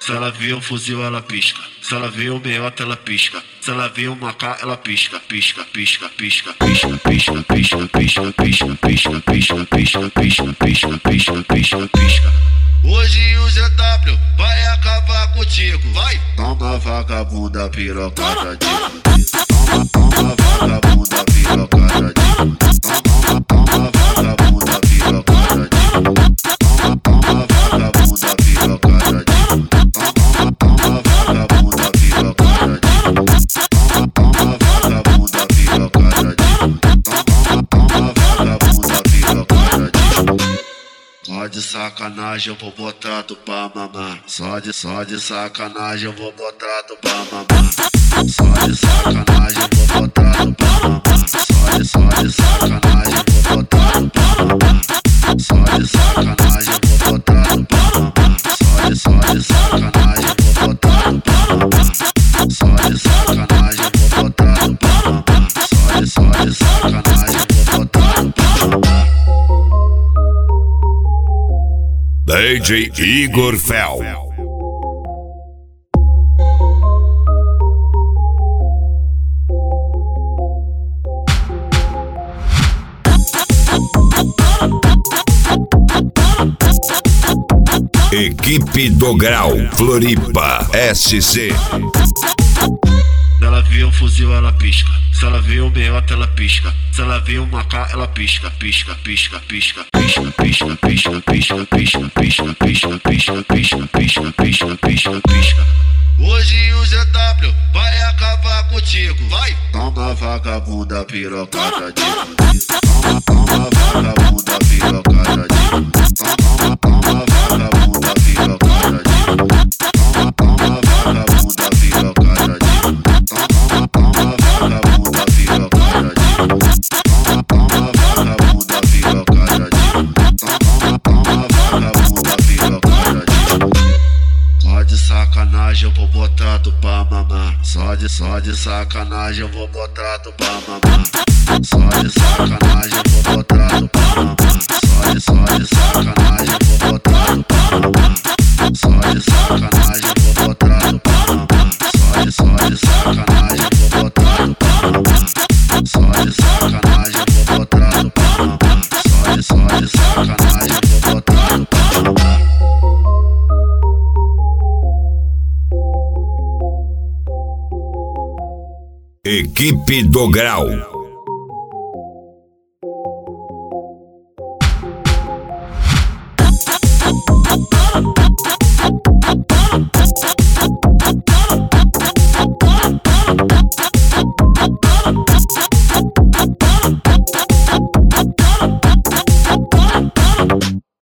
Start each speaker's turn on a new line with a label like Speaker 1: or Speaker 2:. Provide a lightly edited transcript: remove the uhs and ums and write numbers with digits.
Speaker 1: Se ela vê um fuzil, ela pisca. Se ela vê um meiota, ela pisca. Se ela vê uma K, ela pisca, pisca, pisca, pisca, pisca, pisca, pisca, pisca, pisca, pisca, pisca, pisca, pisca, pisca, pisca, pisca, pisca. Hoje o ZW vai acabar contigo. Vai! Toma vagabunda pirocada de. Toma vagabunda pirocada de. Toma vagabunda pirocada de. Toma vagabunda pirocada de. Toma vagabunda pirocada de. Toma vagabunda pirocada de. Toma vagabunda pirocada de. Só de sacanagem eu vou botar tu pra mamar. Só de sacanagem eu vou botar tu pra mamar. Só de sacanagem eu vou botar tu pra mamar. Só de sacanagem eu vou botar tu pra mamar. Só de sacanagem eu vou botar tu pra mamar. Só de sacanagem eu vou botar tu pra mamar. Só de sacanagem eu vou botar tu pra mamar. Só de sacanagem eu vou botar tu pra mamar.
Speaker 2: DJ Igor Fel. Equipe do Grau, Floripa, SC.
Speaker 1: Se ela vê um fuzil, ela pisca. Se ela vê um meiota, ela pisca. Se ela vê uma K, ela pisca, pisca, pisca, pisca, pisca, pisca, pisca, pisca, pisca, pisca, pisca, pisca, pisca, pisca, pisca, pisca, pisca. Hoje o ZW vai acabar contigo. Vai! Toma vagabunda pirocada de. Toma vagabunda pirocada de. Toma vagabunda pirocada de. Toma vagabunda pirocada de. Toma vagabunda pirocada de. Toma vagabunda pirocada de. Toma vagabunda pirocada de. Só de sacanagem eu vou botar tu pra mamar. Só de sacanagem eu vou botar tu pra mamar. Só de sacanagem eu vou botar tu pra mamar. Só de sacanagem eu vou botar tu pra mamar. Só de sacanagem eu vou botar tu pra mamar. Só de sacanagem eu vou botar tu pra mamar. Só de sacanagem eu vou botar tu pra mamar. Só de sacanagem eu vou botar tu pra mamar.
Speaker 2: Equipe do Grau.